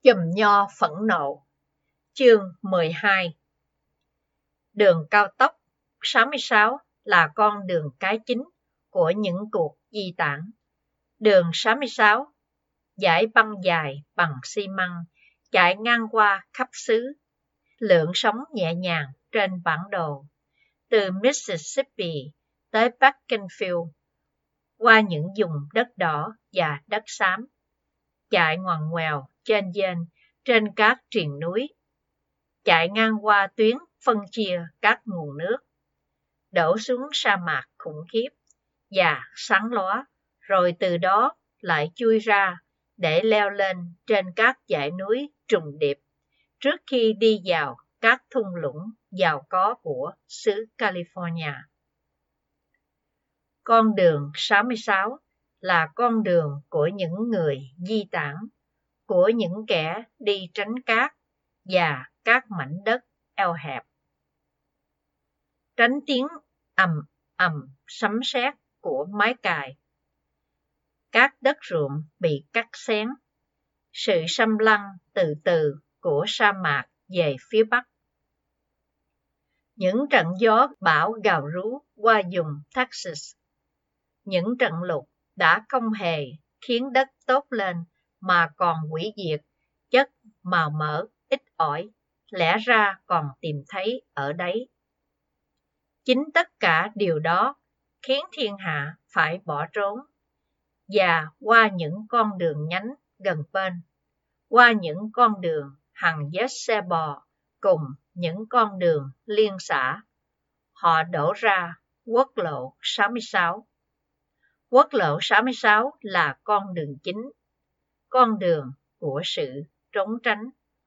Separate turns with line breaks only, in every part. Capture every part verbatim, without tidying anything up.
Chùm nho phẫn nộ. Chương mười hai. Đường cao tốc sáu mươi sáu là con đường cái chính của những cuộc di tản. Đường sáu mươi sáu, dải băng dài bằng xi măng, chạy ngang qua khắp xứ, lượn sóng nhẹ nhàng trên bản đồ, từ Mississippi tới Bakersfield, qua những vùng đất đỏ và đất xám, chạy ngoằn ngoèo chênh vênh trên các triền núi, chạy ngang qua tuyến phân chia các nguồn nước, đổ xuống sa mạc khủng khiếp và sáng lóa, rồi từ đó lại chui ra để leo lên trên các dãy núi trùng điệp trước khi đi vào các thung lũng giàu có của xứ California. Con đường sáu mươi sáu là con đường của những người di tản, của những kẻ đi tránh cát và các mảnh đất eo hẹp. Tránh tiếng ầm ầm sấm sét của máy cày, các đất ruộng bị cắt xén, sự xâm lăng từ từ của sa mạc về phía bắc. Những trận gió bão gào rú qua vùng Texas, những trận lụt đã không hề khiến đất tốt lên mà còn hủy diệt chất màu mỡ ít ỏi lẽ ra còn tìm thấy ở đấy. Chính tất cả điều đó khiến thiên hạ phải bỏ trốn và qua những con đường nhánh gần bên, qua những con đường hàng vết xe bò cùng những con đường liên xã, họ đổ ra quốc lộ sáu mươi sáu. Quốc lộ sáu mươi sáu là con đường chính, con đường của sự trốn tránh.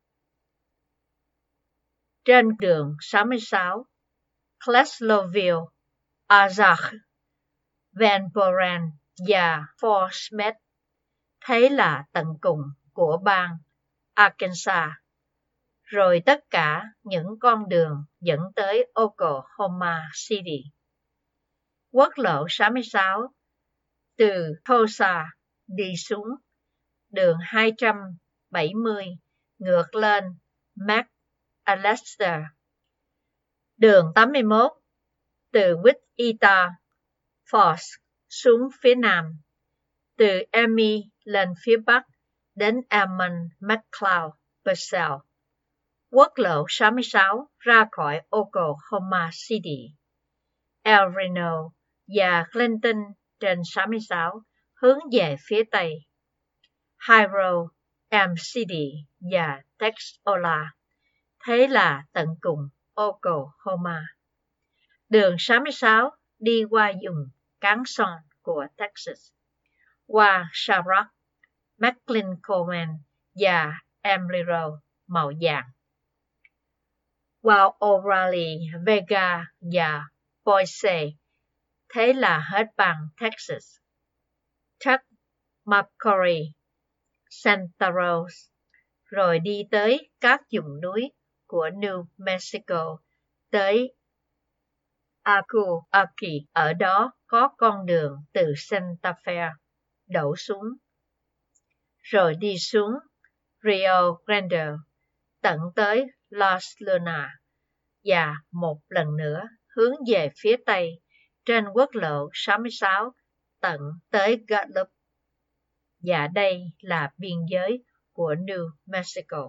Trên đường sáu mươi sáu, Classloville, Ozark, Van Buren và Fort Smith, thế là tận cùng của bang Arkansas, rồi tất cả những con đường dẫn tới Oklahoma City. Quốc lộ sáu mươi sáu từ Tulsa đi xuống đường hai trăm bảy mươi ngược lên McAllister. Đường tám mươi mốt từ Wichita Falls xuống phía nam, từ Army lên phía bắc đến Almond McLeod Purcell. Quốc lộ sáu mươi sáu ra khỏi Oklahoma City, El Reno và Clinton trên sáu mươi sáu hướng về phía tây, Hiro, Elm City và Texola, thế là tận cùng Oklahoma. Đường sáu mươi sáu đi qua vùng cán son của Texas, qua Charlotte, McClincoman và Amarillo màu vàng, qua O'Reilly, Vega và Boise, thế là hết bang Texas. Tuck, McCurry, Santa Rosa, rồi đi tới các vùng núi của New Mexico, tới Albuquerque. Ở đó có con đường từ Santa Fe đổ xuống, rồi đi xuống Rio Grande tận tới Los Lunas và một lần nữa hướng về phía tây trên quốc lộ sáu mươi sáu tận tới Gallup. Và đây là biên giới của New Mexico.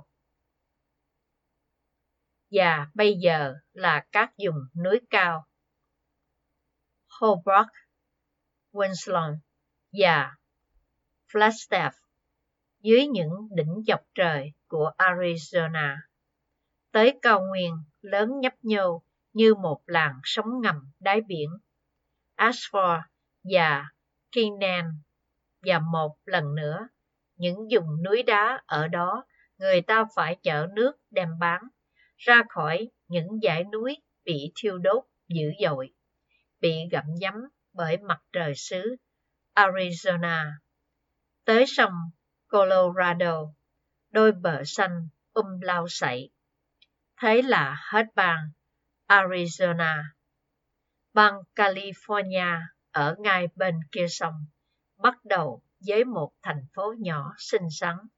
Và bây giờ là các vùng núi cao Hobart, Winslow và Flagstaff dưới những đỉnh dọc trời của Arizona, tới cao nguyên lớn nhấp nhô như một làn sóng ngầm đáy biển, Ashford và Keenan. Và một lần nữa, những vùng núi đá ở đó người ta phải chở nước đem bán ra khỏi những dãy núi bị thiêu đốt dữ dội, bị gặm nhấm bởi mặt trời xứ Arizona, tới sông Colorado, đôi bờ xanh um lau sậy. Thế là hết bang Arizona. Bang California ở ngay bên kia sông, bắt đầu với một thành phố nhỏ xinh xắn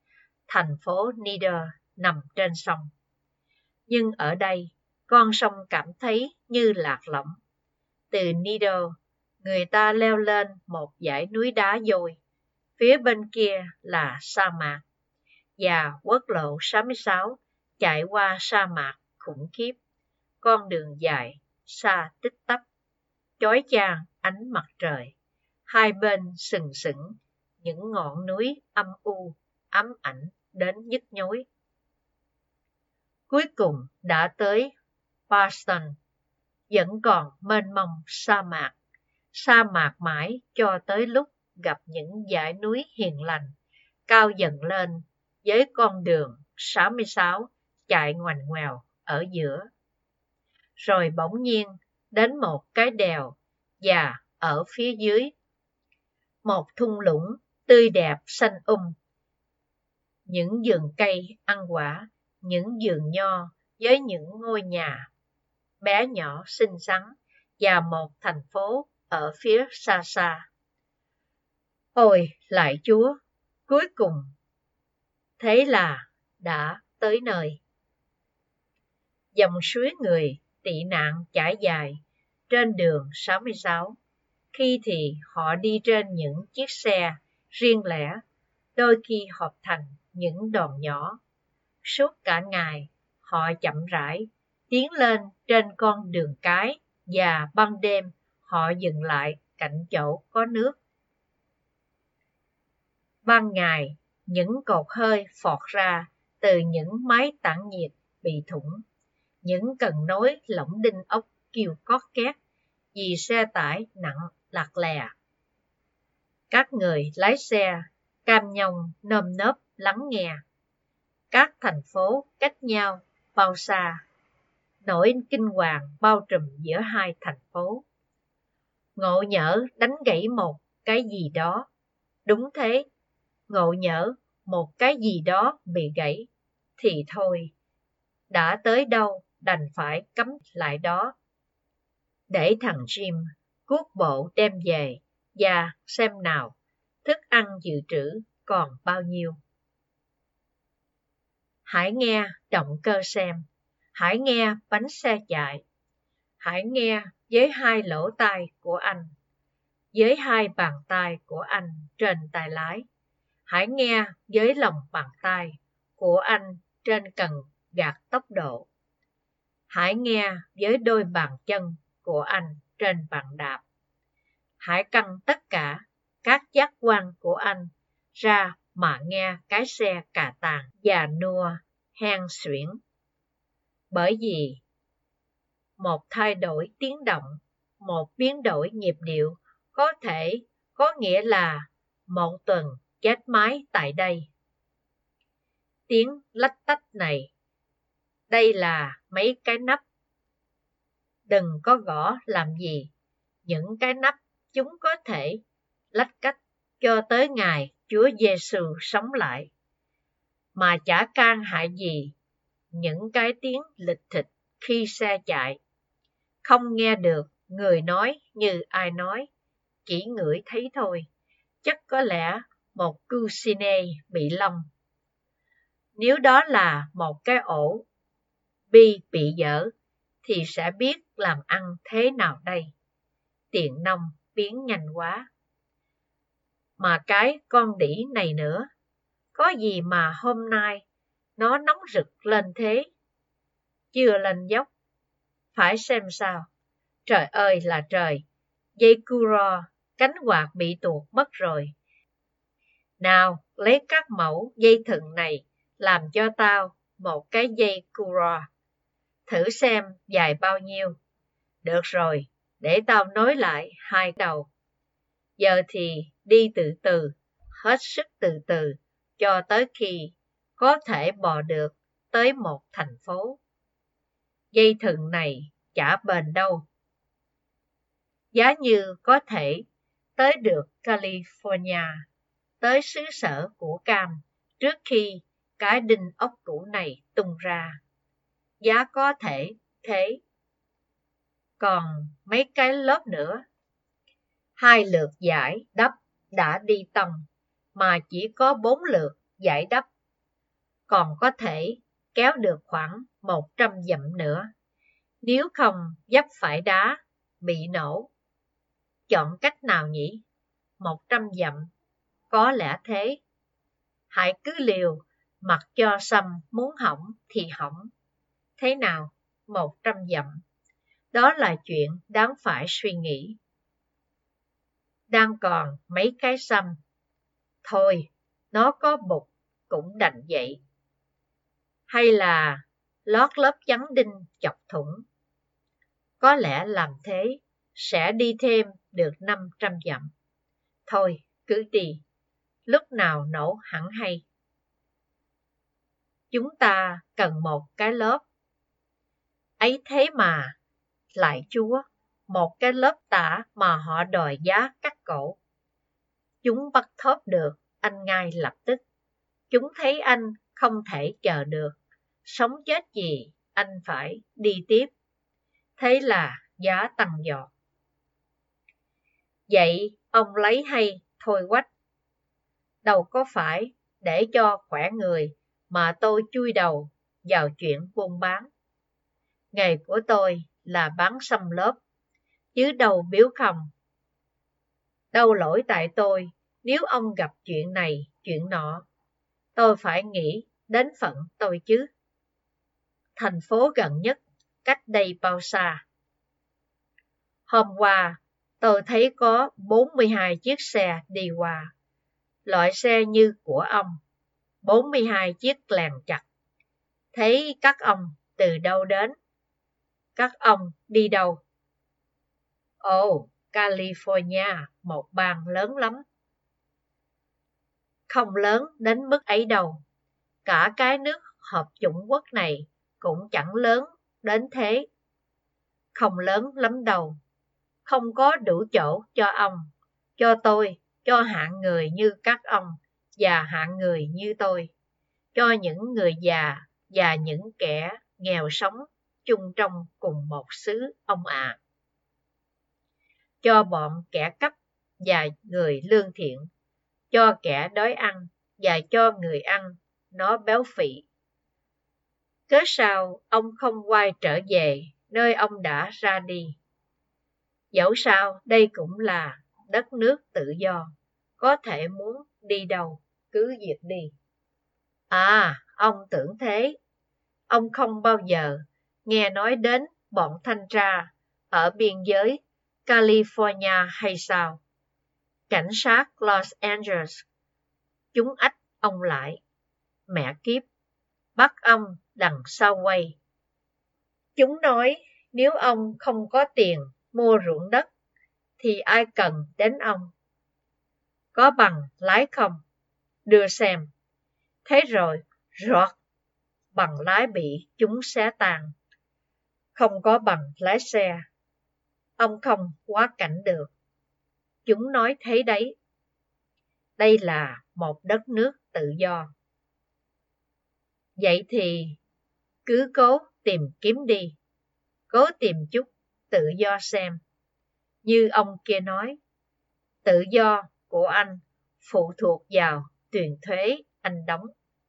thành phố Nieder nằm trên sông. Nhưng ở đây, con sông cảm thấy như lạc lõng. Từ Nieder, người ta leo lên một dãy núi đá vôi. Phía bên kia là sa mạc. Và quốc lộ sáu mươi sáu chạy qua sa mạc khủng khiếp. Con đường dài, xa tích tắp, chói chang ánh mặt trời. Hai bên sừng sững những ngọn núi âm u, ám ảnh đến nhức nhối. Cuối cùng đã tới Boston, vẫn còn mênh mông sa mạc. Sa mạc mãi cho tới lúc gặp những dãy núi hiền lành, cao dần lên với con đường sáu mươi sáu chạy ngoằn ngoèo ở giữa. Rồi bỗng nhiên đến một cái đèo, và ở phía dưới một thung lũng tươi đẹp xanh um. Những vườn cây ăn quả, những vườn nho với những ngôi nhà bé nhỏ xinh xắn, và một thành phố ở phía xa xa. Ôi lạy Chúa, cuối cùng thế là đã tới nơi. Dòng suối người tị nạn trải dài trên đường sáu mươi sáu. Khi thì họ đi trên những chiếc xe riêng lẻ, đôi khi họp thành những đoàn nhỏ. Suốt cả ngày, họ chậm rãi tiến lên trên con đường cái, và ban đêm họ dừng lại cạnh chỗ có nước. Ban ngày, những cột hơi phọt ra từ những máy tản nhiệt bị thủng. Những cần nối lỏng đinh ốc kêu cót két vì xe tải nặng lạc lè. Các người lái xe cam nhông nơm nớp lắng nghe. Các thành phố cách nhau bao xa, nỗi kinh hoàng bao trùm giữa hai thành phố. Ngộ nhỡ đánh gãy một cái gì đó. Đúng thế, ngộ nhỡ một cái gì đó bị gãy, thì thôi, đã tới đâu đành phải cắm lại đó. Để thằng Jim cuốc bộ đem về, và xem nào, thức ăn dự trữ còn bao nhiêu. Hãy nghe động cơ xem, hãy nghe bánh xe chạy, hãy nghe với hai lỗ tai của anh, với hai bàn tay của anh trên tay lái, hãy nghe với lòng bàn tay của anh trên cần gạt tốc độ, hãy nghe với đôi bàn chân của anh trên bàn đạp. Hãy căng tất cả các giác quan của anh ra mà nghe cái xe cà tàng và nua hen suyễn. Bởi vì một thay đổi tiếng động, một biến đổi nhịp điệu có thể có nghĩa là một tuần chết máy tại đây. Tiếng lách tách này, đây là mấy cái nắp. Đừng có gõ làm gì. Những cái nắp chúng có thể lách cách cho tới ngày Chúa Giêsu sống lại. Mà chả can hại gì những cái tiếng lịch thịch khi xe chạy. Không nghe được người nói như ai nói, chỉ ngửi thấy thôi. Chắc có lẽ một cưu cine bị lông. Nếu đó là một cái ổ bi bị dở, thì sẽ biết làm ăn thế nào đây. Tiền nông biến nhanh quá. Mà cái con đĩ này nữa, có gì mà hôm nay nó nóng rực lên thế? Chưa lên dốc, phải xem sao. Trời ơi là trời, dây curo, cánh quạt bị tuột mất rồi. Nào, lấy các mẫu dây thừng này làm cho tao một cái dây curo. Thử xem dài bao nhiêu. Được rồi, để tao nối lại hai đầu. Giờ thì đi từ từ, hết sức từ từ, cho tới khi có thể bò được tới một thành phố. Dây thừng này chả bền đâu. Giá như có thể tới được California, tới xứ sở của cam, trước khi cái đinh ốc cũ này tung ra. Giá có thể thế. Còn mấy cái lớp nữa. Hai lượt giải đắp đã đi tông, mà chỉ có bốn lượt giải đắp. còn có thể kéo được khoảng một trăm dặm nữa. Nếu không vấp phải đá, bị nổ. Chọn cách nào nhỉ? một trăm dặm. Có lẽ thế. Hãy cứ liều, mặc cho Sâm muốn hỏng thì hỏng. Thế nào? một trăm dặm. Đó là chuyện đáng phải suy nghĩ. Đang còn mấy cái Sâm. Thôi, nó có bụt cũng đành vậy. Hay là lót lớp chắn đinh chọc thủng. Có lẽ làm thế sẽ đi thêm được năm trăm dặm. Thôi, cứ đi. Lúc nào nổ hẳn hay. Chúng ta cần một cái lớp. Ấy thế mà, lại Chúa, một cái lớp tả mà họ đòi giá cắt cổ. Chúng bắt thóp được anh ngay lập tức. Chúng thấy anh không thể chờ được. Sống chết gì, anh phải đi tiếp. Thế là giá tăng giọt. Vậy ông lấy hay thôi quách. Đâu có phải để cho khỏe người mà tôi chui đầu vào chuyện buôn bán. Nghề của tôi là bán sâm lốp, chứ đâu biếu không. Đâu lỗi tại tôi nếu ông gặp chuyện này, chuyện nọ. Tôi phải nghĩ đến phận tôi chứ. Thành phố gần nhất, cách đây bao xa? Hôm qua, tôi thấy có bốn mươi hai chiếc xe đi qua. Loại xe như của ông, bốn mươi hai chiếc lèn chặt. Thấy các ông từ đâu đến? Các ông đi đâu? Ồ, California, một bang lớn lắm. Không lớn đến mức ấy đâu. Cả cái nước hợp chủng quốc này cũng chẳng lớn đến thế. Không lớn lắm đâu. Không có đủ chỗ cho ông, cho tôi, cho hạng người như các ông và hạng người như tôi. Cho những người già và những kẻ nghèo sống chung trong cùng một xứ ông ạ. À. Cho bọn kẻ cắp và người lương thiện, cho kẻ đói ăn và cho người ăn, nó béo phì. Cớ sao ông không quay trở về nơi ông đã ra đi? Dẫu sao đây cũng là đất nước tự do, có thể muốn đi đâu, cứ việc đi. À, ông tưởng thế. Ông không bao giờ nghe nói đến bọn thanh tra ở biên giới California hay sao? Cảnh sát Los Angeles. Chúng ách ông lại. Mẹ kiếp, bắt ông đằng sau quay. Chúng nói nếu ông không có tiền mua ruộng đất, thì ai cần đến ông? Có bằng lái không? Đưa xem. Thế rồi, rọt, bằng lái bị chúng xé tan. Không có bằng lái xe. Ông không quá cảnh được. Chúng nói thế đấy. Đây là một đất nước tự do. Vậy thì cứ cố tìm kiếm đi. Cố tìm chút tự do xem. Như ông kia nói, tự do của anh phụ thuộc vào tiền thuế anh đóng.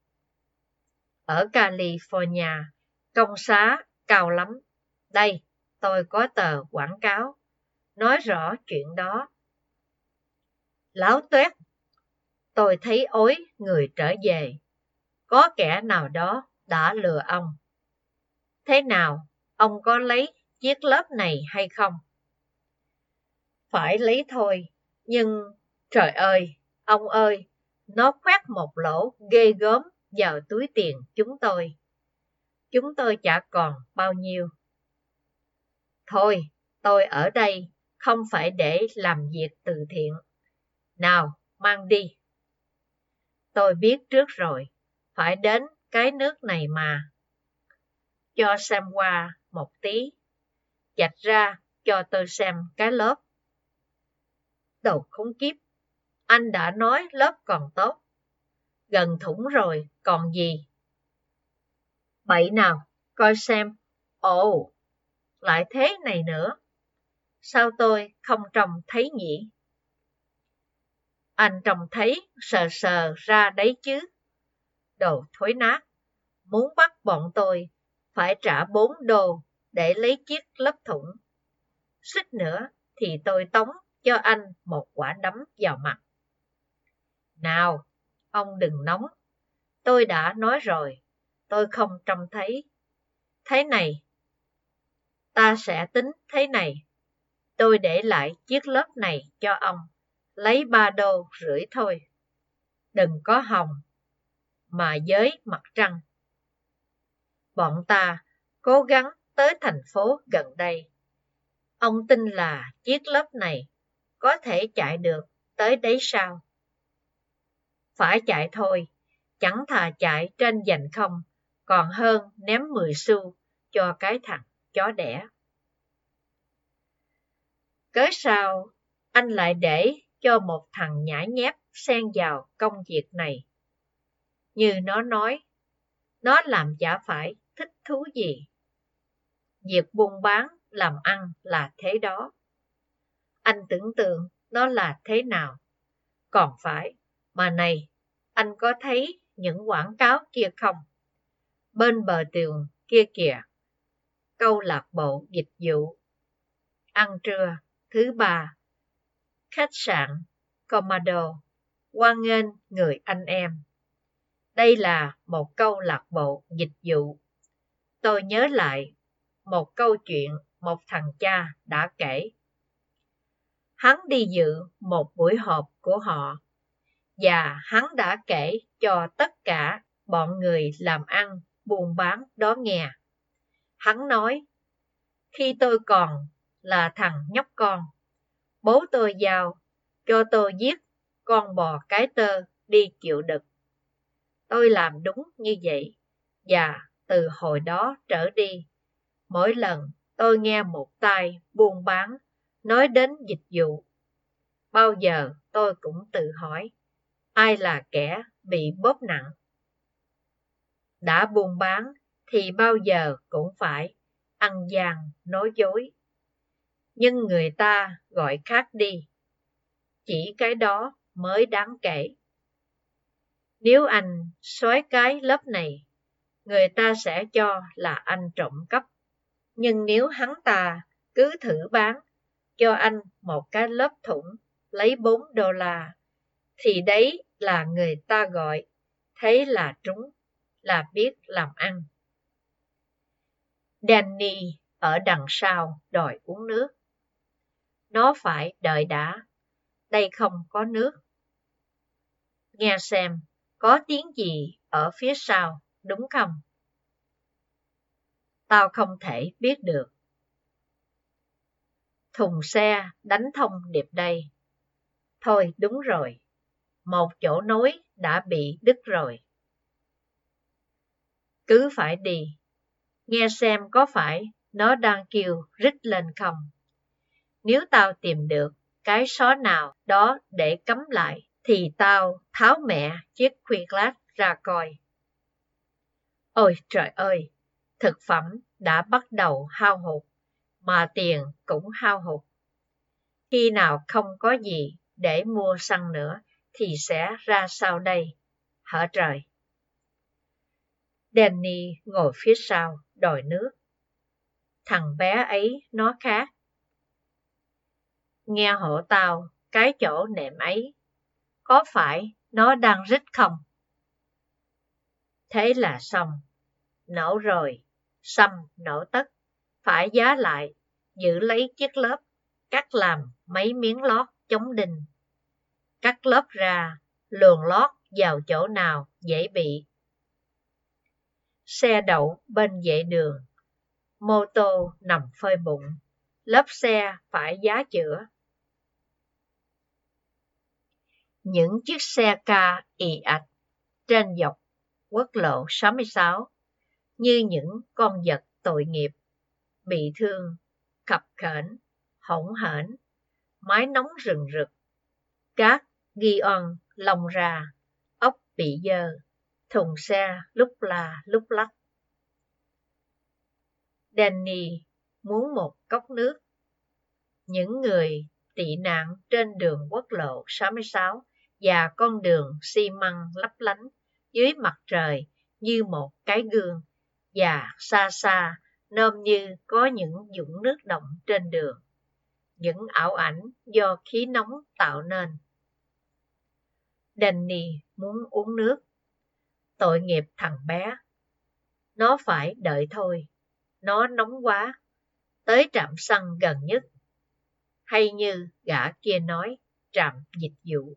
Ở California, công xá cao lắm. Đây, tôi có tờ quảng cáo, nói rõ chuyện đó. Láo toét, tôi thấy ối người trở về. Có kẻ nào đó đã lừa ông. Thế nào, ông có lấy chiếc lớp này hay không? Phải lấy thôi, nhưng trời ơi, ông ơi, nó khoét một lỗ ghê gớm vào túi tiền chúng tôi. Chúng tôi chả còn bao nhiêu. Thôi, tôi ở đây không phải để làm việc từ thiện. Nào, mang đi. Tôi biết trước rồi, phải đến cái nước này mà. Cho xem qua một tí. Chạch ra cho tôi xem cái lớp. Đồ khốn kiếp, anh đã nói lớp còn tốt. Gần thủng rồi, còn gì? Bậy nào, coi xem. Ồ, lại thế này nữa. Sao tôi không trông thấy nhỉ? Anh trông thấy sờ sờ ra đấy chứ. Đồ thối nát, muốn bắt bọn tôi phải trả bốn đô để lấy chiếc lốp thủng. Suýt nữa thì tôi tống cho anh một quả đấm vào mặt. Nào, ông đừng nóng. Tôi đã nói rồi, tôi không trông thấy. Thế này, ta sẽ tính thế này. Tôi để lại chiếc lốp này cho ông, lấy ba đô rưỡi thôi. Đừng có hòng mà với mặt trăng. Bọn ta cố gắng tới thành phố gần đây. Ông tin là chiếc lốp này có thể chạy được tới đấy sao? Phải chạy thôi, chẳng thà chạy trên giành không, còn hơn ném mười xu cho cái thằng chó đẻ. Cớ sao anh lại để cho một thằng nhãi nhép xen vào công việc này? Như nó nói, nó làm chả phải thích thú gì. Việc buôn bán làm ăn là thế đó. Anh tưởng tượng nó là thế nào? Còn phải, mà này, anh có thấy những quảng cáo kia không? Bên bờ tường kia kìa, câu lạc bộ dịch vụ, ăn trưa, thứ ba, khách sạn, Commodore, hoan nghênh người anh em. Đây là một câu lạc bộ dịch vụ. Tôi nhớ lại một câu chuyện một thằng cha đã kể. Hắn đi dự một buổi họp của họ, và hắn đã kể cho tất cả bọn người làm ăn, buôn bán đó nghe. Hắn nói, khi tôi còn là thằng nhóc con, bố tôi giao cho tôi giết con bò cái tơ đi chịu đực. Tôi làm đúng như vậy, và từ hồi đó trở đi, mỗi lần tôi nghe một tay buôn bán nói đến dịch vụ, bao giờ tôi cũng tự hỏi, ai là kẻ bị bóp nặng? Đã buôn bán thì bao giờ cũng phải ăn gian nói dối. Nhưng người ta gọi khác đi, chỉ cái đó mới đáng kể. Nếu anh xói cái lớp này, người ta sẽ cho là anh trộm cắp. Nhưng nếu hắn ta cứ thử bán cho anh một cái lớp thủng lấy bốn đô la, thì đấy là người ta gọi thế là trúng, là biết làm ăn. Danny ở đằng sau đòi uống nước. Nó phải đợi đã, đây không có nước. Nghe xem, có tiếng gì ở phía sau, đúng không? Tao không thể biết được. Thùng xe đánh thông điệp đây. Thôi đúng rồi, một chỗ nối đã bị đứt rồi. Cứ phải đi, nghe xem có phải nó đang kêu rít lên không. Nếu tao tìm được cái xó nào đó để cắm lại, thì tao tháo mẹ chiếc khuy lát ra coi. Ôi trời ơi, thực phẩm đã bắt đầu hao hụt, mà tiền cũng hao hụt. Khi nào không có gì để mua xăng nữa, thì sẽ ra sao đây? Hở trời! Danny ngồi phía sau đòi nước. Thằng bé ấy nó khác. Nghe hộ tao cái chỗ nệm ấy, có phải nó đang rít không? Thế là xong. Nổ rồi, xăm nổ tất, phải giá lại, giữ lấy chiếc lớp, cắt làm mấy miếng lót chống đinh. Cắt lớp ra, luồn lót vào chỗ nào dễ bị. Xe đậu bên vệ đường, mô tô nằm phơi bụng, lớp xe phải giá chữa. Những chiếc xe ca ì ạch trên dọc quốc lộ sáu mươi sáu như những con vật tội nghiệp, bị thương, khập khểnh, hỗn hển, mái nóng rừng rực, cát ghi on lông ra, ốc bị dơ, thùng xe lúc la lúc lắc. Danny muốn một cốc nước. Những người tị nạn trên đường quốc lộ sáu mươi sáu và con đường xi măng lấp lánh dưới mặt trời như một cái gương, và xa xa nôm như có những vũng nước động trên đường, những ảo ảnh do khí nóng tạo nên. Danny muốn uống nước. Tội nghiệp thằng bé. Nó phải đợi thôi. Nó nóng quá. Tới trạm xăng gần nhất. Hay như gã kia nói, trạm dịch vụ.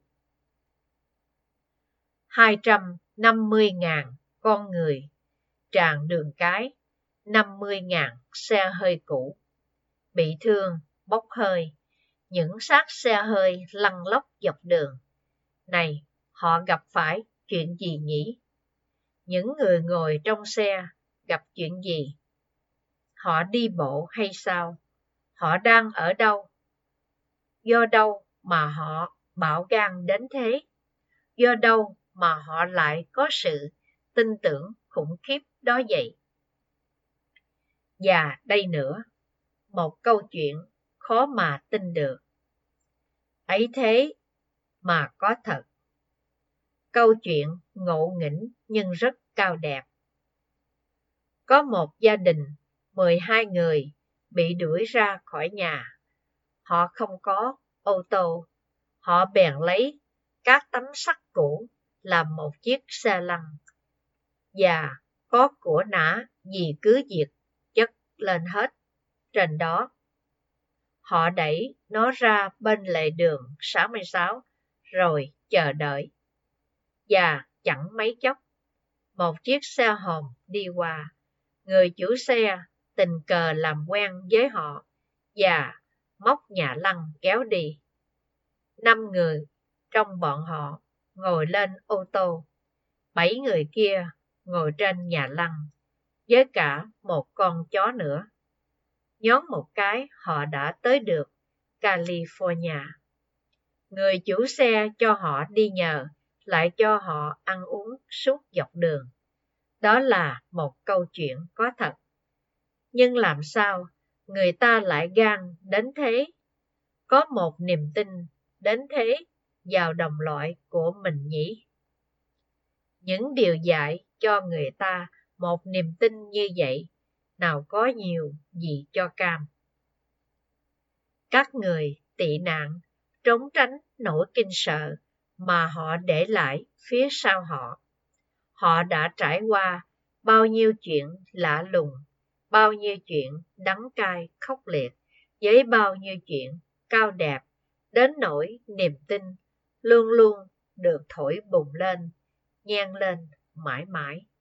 hai trăm năm mươi ngàn con người, tràn đường cái, năm mươi ngàn xe hơi cũ, bị thương, bốc hơi, những xác xe hơi lăn lóc dọc đường. Này, họ gặp phải chuyện gì nhỉ? Những người ngồi trong xe gặp chuyện gì? Họ đi bộ hay sao? Họ đang ở đâu? Do đâu mà họ bạo gan đến thế? Do đâu mà họ lại có sự tin tưởng khủng khiếp đó vậy? Và đây nữa, một câu chuyện khó mà tin được. Ấy thế mà có thật. Câu chuyện ngộ nghĩnh nhưng rất cao đẹp. Có một gia đình, mười hai người, bị đuổi ra khỏi nhà. Họ không có ô tô. Họ bèn lấy các tấm sắt cũ làm một chiếc xe lăn. Và có của nã gì cứ việc chất lên hết trên đó. Họ đẩy nó ra bên lề đường sáu mươi sáu rồi chờ đợi. Và chẳng mấy chốc, một chiếc xe hòm đi qua. Người chủ xe tình cờ làm quen với họ và móc nhà lăn kéo đi. Năm người trong bọn họ ngồi lên ô tô. Bảy người kia ngồi trên nhà lăn với cả một con chó nữa. Nhón một cái họ đã tới được California. Người chủ xe cho họ đi nhờ, lại cho họ ăn uống suốt dọc đường. Đó là một câu chuyện có thật. Nhưng làm sao người ta lại gan đến thế? Có một niềm tin đến thế vào đồng loại của mình nhỉ? Những điều dạy cho người ta một niềm tin như vậy, nào có nhiều gì cho cam. Các người tị nạn trốn tránh nỗi kinh sợ mà họ để lại phía sau họ. Họ đã trải qua bao nhiêu chuyện lạ lùng, bao nhiêu chuyện đắng cay khốc liệt, với bao nhiêu chuyện cao đẹp, đến nỗi niềm tin luôn luôn được thổi bùng lên, nhen lên mãi mãi.